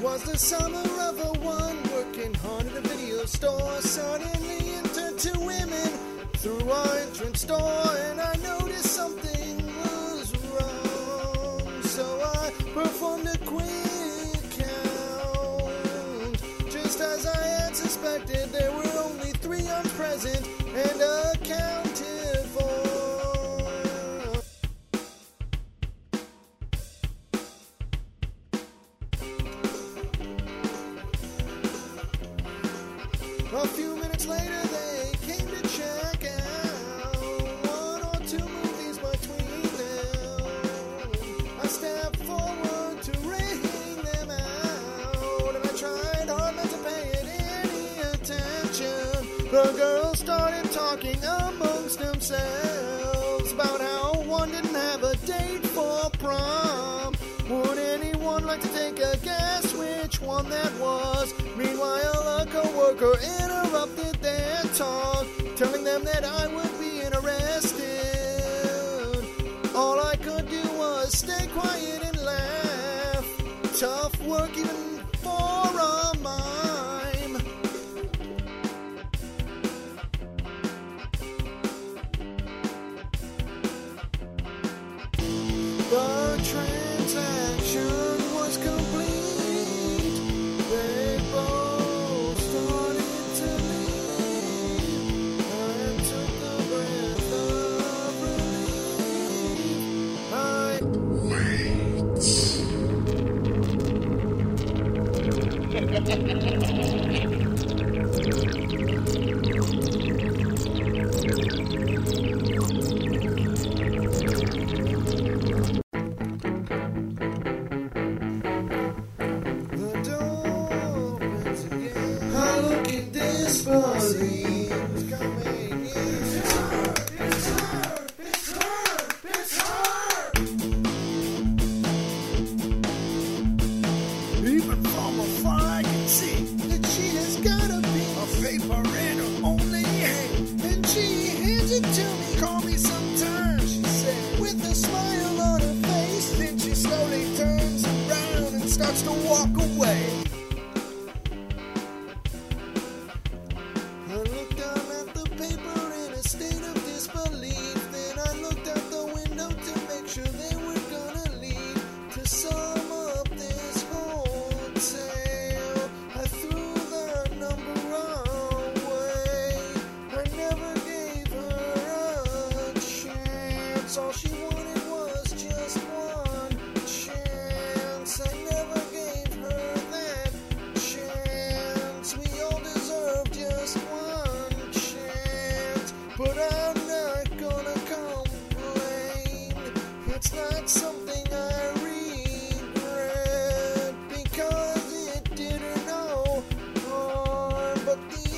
was the summer of '01, working hard at a video store. Suddenly entered two women through our entrance door, and I noticed something was wrong. So I performed a quick count. Just as I had suspected, there were only 3 present and accounted for. A few minutes later, they came to check out 1 or 2 movies between them. I stepped forward to ring them out, and I tried hard not to pay it any attention. The girls started talking amongst themselves about how one didn't have a date for prom. Would anyone like to take a guess which one that was? Meanwhile, a co-worker interrupted their talk, telling them that I would be interested. All I could do was stay quiet and laugh. Tough work even for a mime. The transaction was complete. They both started to leave. I took a breath of relief. The door opens again. I look at this body. It's coming in. It's her! It's her! It's her! It's her! Even from afar I can see that she has got a piece of paper in her only hand. And she hands it to me. Call me sometime, she said, with a smile on her face. Then she slowly turns around and starts to walk away. I looked down at the paper in a state of disbelief. Then I looked out the window to make sure they were gonna leave to sum up this hotel. I threw the number away. I never gave her a chance. All she wanted was just one chance. I never gave her that chance. We all deserve just one chance. But I'm not gonna complain. It's not something I regret, because it did her no harm. But the